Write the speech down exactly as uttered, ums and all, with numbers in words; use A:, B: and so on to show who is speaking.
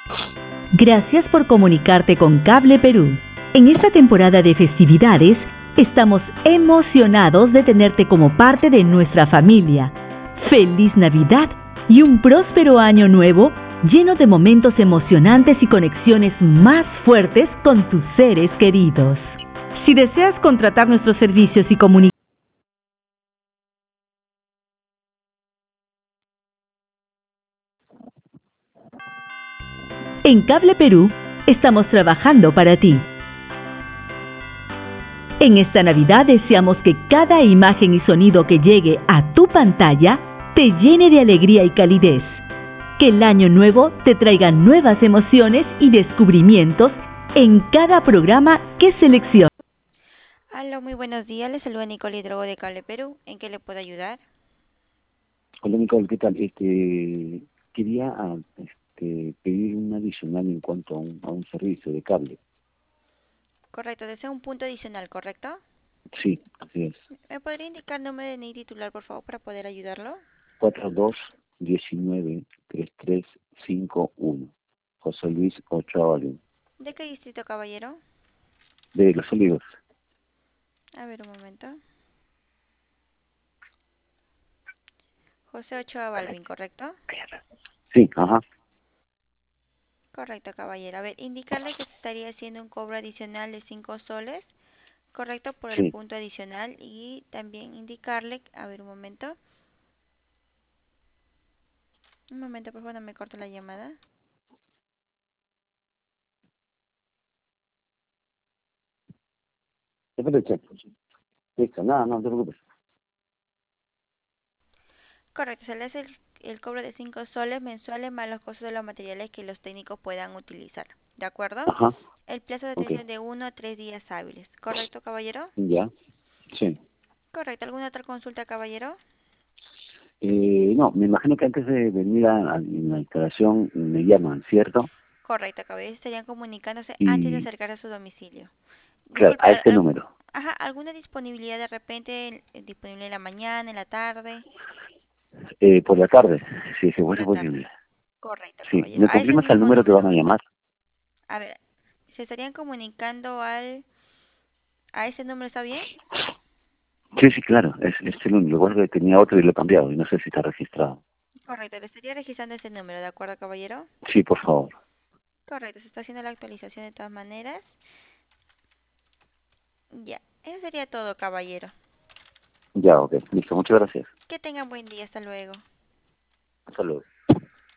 A: Gracias por comunicarte con Cable Perú. En esta temporada de festividades, estamos emocionados de tenerte como parte de nuestra familia. ¡Feliz Navidad y un próspero año nuevo lleno de momentos emocionantes y conexiones más fuertes con tus seres queridos! Si deseas contratar nuestros servicios y comunicar en Cable Perú, estamos trabajando para ti. En esta Navidad deseamos que cada imagen y sonido que llegue a tu pantalla te llene de alegría y calidez. Que el año nuevo te traiga nuevas emociones y descubrimientos en cada programa que selecciones.
B: Hola, muy buenos días. Les saluda Nicole Hidrogo de Cable Perú. ¿En qué le puedo ayudar?
C: Hola Nicole, ¿qué tal? Este, quería ah, este, pedir un adicional en cuanto a un, a un servicio de cable.
B: Correcto, desea un punto adicional, ¿correcto?
C: Sí, así es.
B: ¿Me podría indicar el nombre de N I titular, por favor, para poder ayudarlo?
C: cuatro dos uno nueve tres tres cinco uno. José Luis Ochoa Balín,
B: ¿De qué distrito, caballero?
C: de Los Olivos.
B: A ver, un momento. José Ochoa Balvin, ¿correcto?
C: Sí, ajá.
B: Correcto, caballero. A ver, indicarle que se estaría haciendo un cobro adicional de cinco soles, correcto, por el
C: Sí.
B: punto adicional. Y también indicarle, a ver, un momento. Un momento, por favor, no me corte la llamada.
C: Después te checo. Listo, nada, no te preocupes.
B: Correcto, se le hace el, el cobro de cinco soles mensuales más los costos de los materiales que los técnicos puedan utilizar. ¿De acuerdo?
C: Ajá,
B: El plazo de
C: ok.
B: atención de uno a tres días hábiles. ¿Correcto, caballero?
C: Ya, sí.
B: Correcto. ¿Alguna otra consulta, caballero?
C: Eh, no, me imagino que antes de venir a, a la instalación me llaman, ¿cierto?
B: Correcto, caballero. Estarían comunicándose antes de
C: Y,
B: acercarse a su domicilio.
C: claro,
B: Disculpe,
C: a
B: al-
C: este
B: al-
C: número.
B: ajá, ¿alguna disponibilidad de repente eh, disponible en la mañana, en la tarde?
C: Eh, por la tarde, si se
B: Por
C: fuese
B: la tarde.
C: posible.
B: Correcto,
C: Sí,
B: caballero.
C: ¿me
B: A ese
C: confirmas al
B: mismo
C: número que van
B: número.
C: a llamar?
B: A ver, ¿se estarían comunicando al... ¿A ese número está bien?
C: Sí, sí, claro, es, es el único. Igual que tenía otro y lo he cambiado y no sé si está registrado.
B: Correcto, le estaría registrando ese número, ¿de acuerdo, caballero?
C: Sí, por favor.
B: Correcto, se está haciendo la actualización de todas maneras. Ya, eso sería todo, caballero.
C: Ya, ok, listo, muchas gracias.
B: Que tengan buen día, hasta luego.
C: Hasta luego.